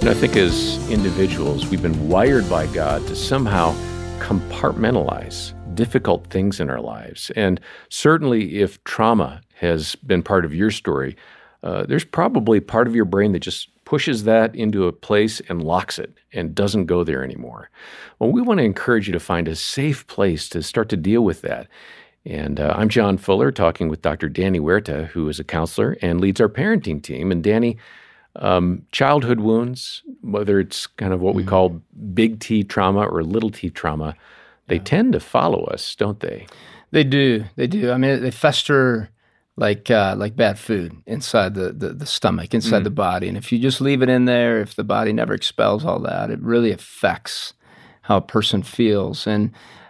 I think as individuals, we've been wired by God to somehow compartmentalize difficult things in our lives. And certainly if trauma has been part of your story, there's probably part of your brain that just pushes that into a place and locks it and doesn't go there anymore. Well, we want to encourage you to find a safe place to start to deal with that. And I'm John Fuller, talking with Dr. Danny Huerta, who is a counselor and leads our parenting team. And Danny, childhood wounds, whether it's kind of what we call big T trauma or little t trauma, they tend to follow us, don't they? They do. I mean, they fester like bad food inside the stomach, inside the body. And if you just leave it in there, if the body never expels all that, it really affects how a person feels. And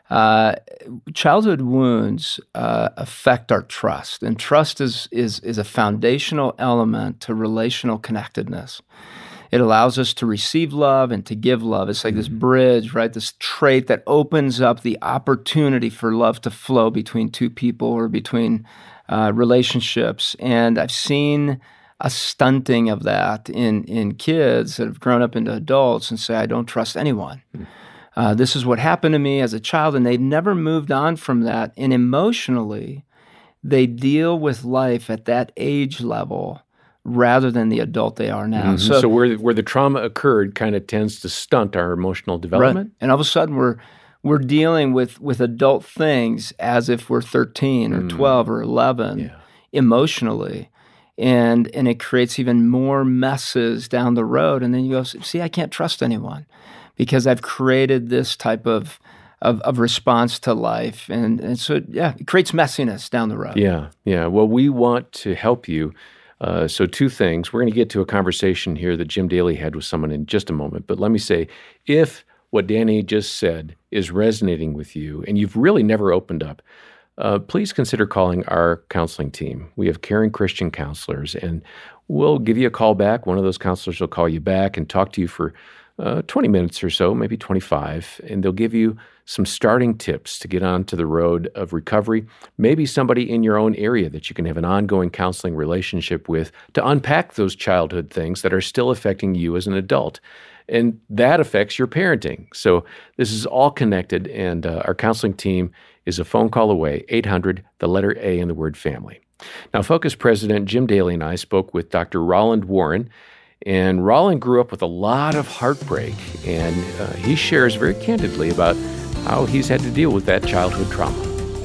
childhood wounds affect our trust, and trust is a foundational element to relational connectedness. It allows us to receive love and to give love. It's like this bridge, right? This trait that opens up the opportunity for love to flow between two people or between relationships. And I've seen a stunting of that in kids that have grown up into adults and say, I don't trust anyone. This is what happened to me as a child, and they've never moved on from that. And emotionally, they deal with life at that age level rather than the adult they are now. So where the trauma occurred kind of tends to stunt our emotional development? Right. And all of a sudden, we're dealing with adult things as if we're 13 or 12 or 11 emotionally. And it creates even more messes down the road. And then you go, see, I can't trust anyone, because I've created this type of response to life. And so, it creates messiness down the road. Yeah. Well, we want to help you. So two things. We're going to get to a conversation here that Jim Daly had with someone in just a moment. But let me say, if what Danny just said is resonating with you and you've really never opened up, please consider calling our counseling team. We have caring Christian counselors, and we'll give you a call back. One of those counselors will call you back and talk to you for 20 minutes or so, maybe 25, and they'll give you some starting tips to get onto the road of recovery, maybe somebody in your own area that you can have an ongoing counseling relationship with to unpack those childhood things that are still affecting you as an adult. And that affects your parenting. So this is all connected, and our counseling team is a phone call away, 800, the letter A in the word family. Now, Focus President Jim Daly and I spoke with Dr. Roland Warren, and Roland grew up with a lot of heartbreak, and he shares very candidly about how he's had to deal with that childhood trauma.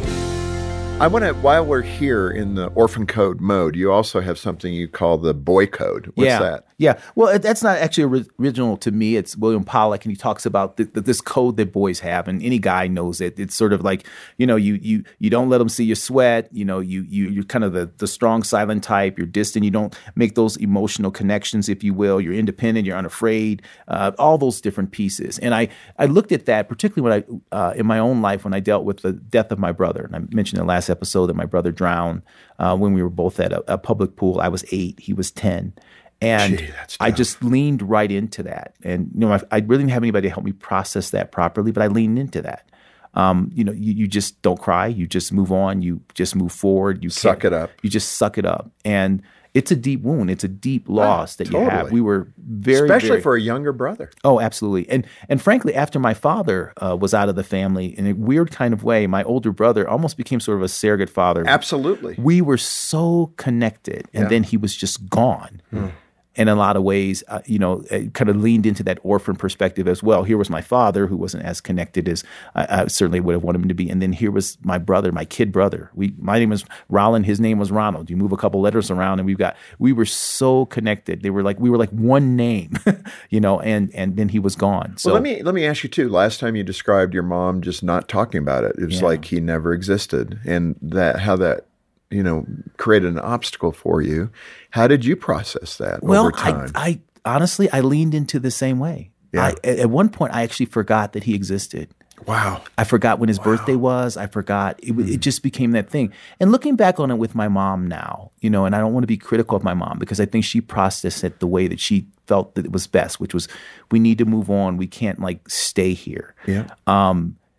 I want to, while we're here in the orphan code mode, you also have something you call the boy code. What's that? Yeah. Well, that's not actually original to me. It's William Pollack, and he talks about this code that boys have, and any guy knows it. It's sort of like, you don't let them see your sweat. You're kind of the strong, silent type. You're distant. You don't make those emotional connections, if you will. You're independent. You're unafraid. All those different pieces. And I looked at that, particularly when in my own life, when I dealt with the death of my brother. And I mentioned in the last episode that my brother drowned when we were both at a public pool. I was 8. He was 10. And I just leaned right into that. And, I really didn't have anybody to help me process that properly, but I leaned into that. You just don't cry. You just move on. You just move forward. You suck it up. You just suck it up. And it's a deep wound. It's a deep loss that you have. We were especially for a younger brother. Oh, absolutely. And frankly, after my father was out of the family, in a weird kind of way, my older brother almost became sort of a surrogate father. Absolutely. We were so connected, and then he was just gone. And in a lot of ways, it kind of leaned into that orphan perspective as well. Here was my father, who wasn't as connected as I certainly would have wanted him to be. And then here was my brother, my kid brother. My name was Roland. His name was Ronald. You move a couple letters around, and we were so connected. We were like one name, and then he was gone. So let me ask you too. Last time you described your mom just not talking about it, it was like he never existed, and how that created an obstacle for you. How did you process that over time? I honestly, I leaned into the same way. Yeah. At one point, I actually forgot that he existed. Wow. I forgot when his birthday was. I forgot. It just became that thing. And looking back on it with my mom now, and I don't want to be critical of my mom, because I think she processed it the way that she felt that it was best, which was, we need to move on. We can't stay here. Yeah.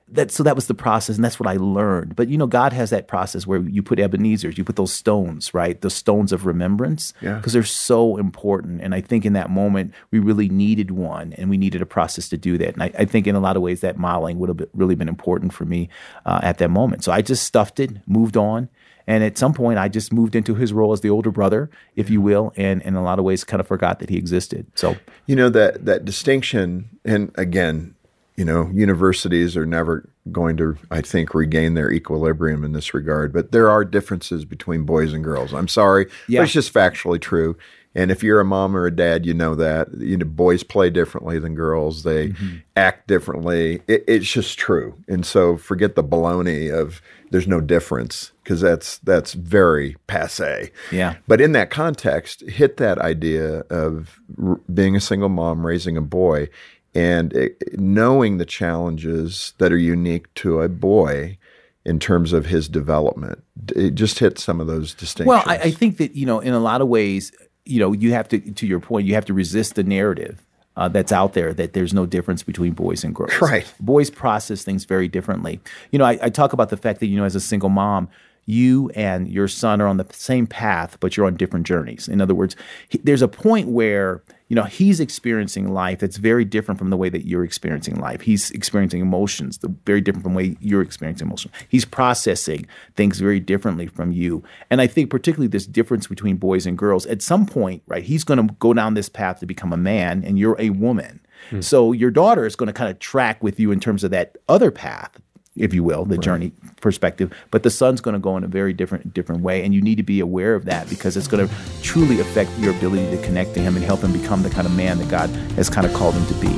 that was the process, and that's what I learned. But God has that process where you put Ebenezer's, you put those stones, right? The stones of remembrance, because they're so important. And I think in that moment we really needed one, and we needed a process to do that. And I think in a lot of ways that modeling would have really been important for me at that moment. So I just stuffed it, moved on. And at some point, I just moved into his role as the older brother, if you will, and in a lot of ways kind of forgot that he existed. So, that distinction, and again, universities are never going to, I think, regain their equilibrium in this regard. But there are differences between boys and girls. I'm sorry, but it's just factually true. And if you're a mom or a dad, you know that. Boys play differently than girls. They act differently. It's just true. And so forget the baloney of there's no difference, because that's very passé. Yeah. But in that context, hit that idea of being a single mom, raising a boy, and knowing the challenges that are unique to a boy in terms of his development. It just hit some of those distinctions. Well, I think that, in a lot of ways, you have to your point, you have to resist the narrative that's out there that there's no difference between boys and girls. Right. Boys process things very differently. I talk about the fact that, as a single mom, you and your son are on the same path, but you're on different journeys. In other words, there's a point where, he's experiencing life that's very different from the way that you're experiencing life. He's experiencing emotions very different from the way you're experiencing emotions. He's processing things very differently from you. And I think particularly this difference between boys and girls, at some point, right, he's going to go down this path to become a man, and you're a woman. So your daughter is going to kind of track with you in terms of that other path, if you will, the journey perspective. But the son's going to go in a very different way, and you need to be aware of that, because it's going to truly affect your ability to connect to him and help him become the kind of man that God has kind of called him to be.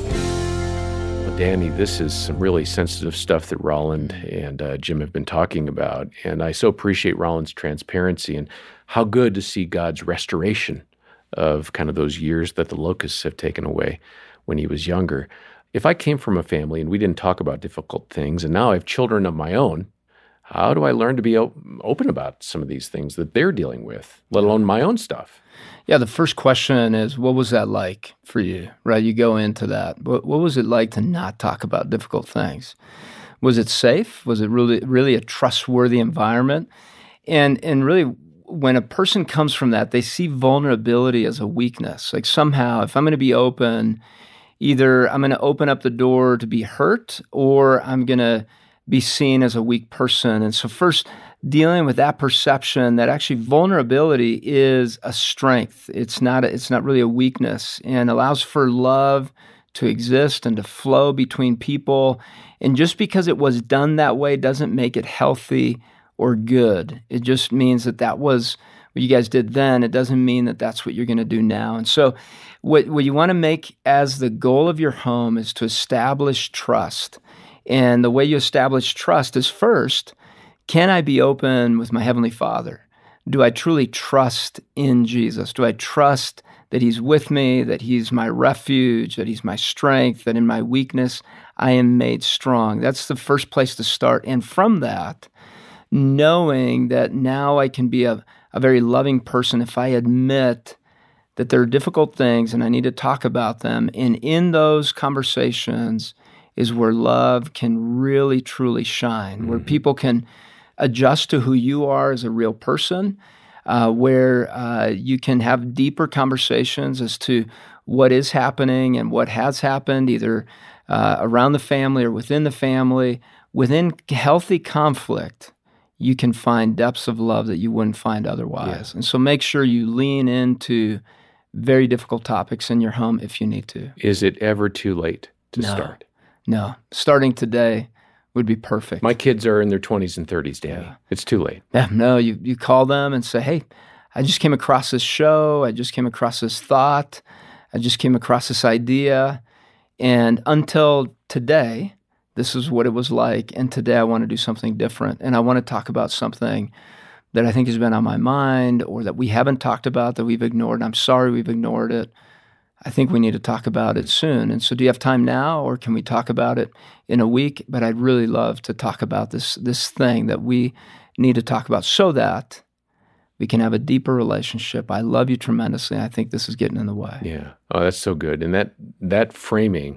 Well, Danny, this is some really sensitive stuff that Roland and Jim have been talking about, and I so appreciate Roland's transparency and how good to see God's restoration of kind of those years that the locusts have taken away when he was younger. If I came from a family and we didn't talk about difficult things, and now I have children of my own, how do I learn to be open about some of these things that they're dealing with, let alone my own stuff? Yeah, the first question is, what was that like for you, right? You go into that. What was it like to not talk about difficult things? Was it safe? Was it really a trustworthy environment? And really, when a person comes from that, they see vulnerability as a weakness. Like somehow, if I'm going to be open, either I'm going to open up the door to be hurt, or I'm going to be seen as a weak person. And so first, dealing with that perception that actually vulnerability is a strength. It's not really a weakness, and allows for love to exist and to flow between people. And just because it was done that way doesn't make it healthy or good. It just means that was what you guys did then. It doesn't mean that that's what you're going to do now. And so what you want to make as the goal of your home is to establish trust. And the way you establish trust is, first, can I be open with my Heavenly Father? Do I truly trust in Jesus? Do I trust that He's with me, that He's my refuge, that He's my strength, that in my weakness I am made strong? That's the first place to start. And from that, knowing that now I can be a very loving person if I admit that there are difficult things and I need to talk about them. And in those conversations is where love can really, truly shine, where people can adjust to who you are as a real person, where you can have deeper conversations as to what is happening and what has happened, either around the family or within the family. Within healthy conflict, you can find depths of love that you wouldn't find otherwise. Yeah. And so make sure you lean into very difficult topics in your home if you need to. Is it ever too late to start? No. Starting today would be perfect. My kids are in their 20s and 30s, Danny. Yeah. It's too late. Yeah, no, you call them and say, hey, I just came across this show. I just came across this thought. I just came across this idea. And until today, this is what it was like. And today I want to do something different. And I want to talk about something that I think has been on my mind, or that we haven't talked about, that we've ignored. I'm sorry we've ignored it. I think we need to talk about it soon. And so do you have time now, or can we talk about it in a week? But I'd really love to talk about this thing that we need to talk about so that we can have a deeper relationship. I love you tremendously. I think this is getting in the way. Yeah. Oh, that's so good. And that framing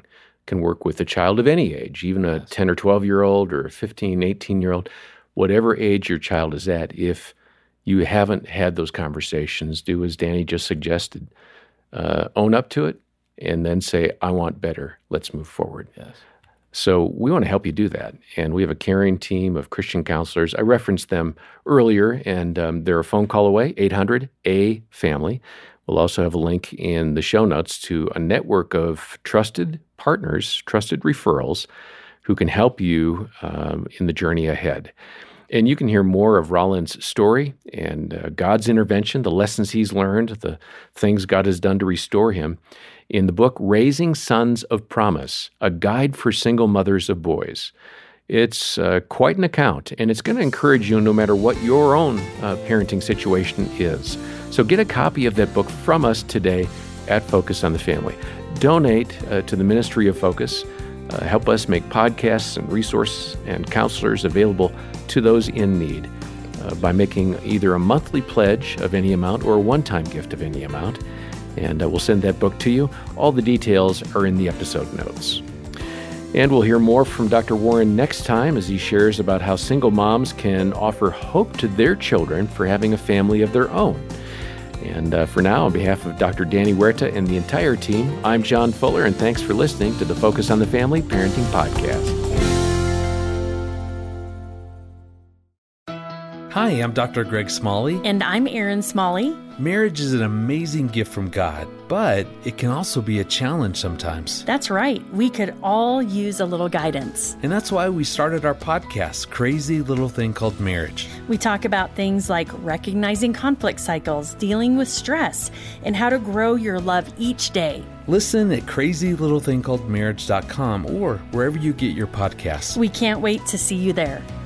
can work with a child of any age, even a 10 or 12-year-old or a 15, 18-year-old, whatever age your child is at. If you haven't had those conversations, do as Danny just suggested. Own up to it and then say, I want better. Let's move forward. Yes. So we want to help you do that. And we have a caring team of Christian counselors. I referenced them earlier, and they're a phone call away, 800-A-FAMILY. We'll also have a link in the show notes to a network of trusted partners, trusted referrals, who can help you in the journey ahead. And you can hear more of Roland's story and God's intervention, the lessons he's learned, the things God has done to restore him, in the book Raising Sons of Promise, a guide for single mothers of boys. It's quite an account, and it's going to encourage you no matter what your own parenting situation is. So get a copy of that book from us today at Focus on the Family. Donate to the Ministry of Focus. Help us make podcasts and resources and counselors available to those in need by making either a monthly pledge of any amount or a one-time gift of any amount. And we'll send that book to you. All the details are in the episode notes. And we'll hear more from Dr. Warren next time as he shares about how single moms can offer hope to their children for having a family of their own. And for now, on behalf of Dr. Danny Huerta and the entire team, I'm John Fuller, and thanks for listening to the Focus on the Family Parenting Podcast. Hi, I'm Dr. Greg Smalley. And I'm Erin Smalley. Marriage is an amazing gift from God, but it can also be a challenge sometimes. That's right. We could all use a little guidance. And that's why we started our podcast, Crazy Little Thing Called Marriage. We talk about things like recognizing conflict cycles, dealing with stress, and how to grow your love each day. Listen at crazylittlethingcalledmarriage.com or wherever you get your podcasts. We can't wait to see you there.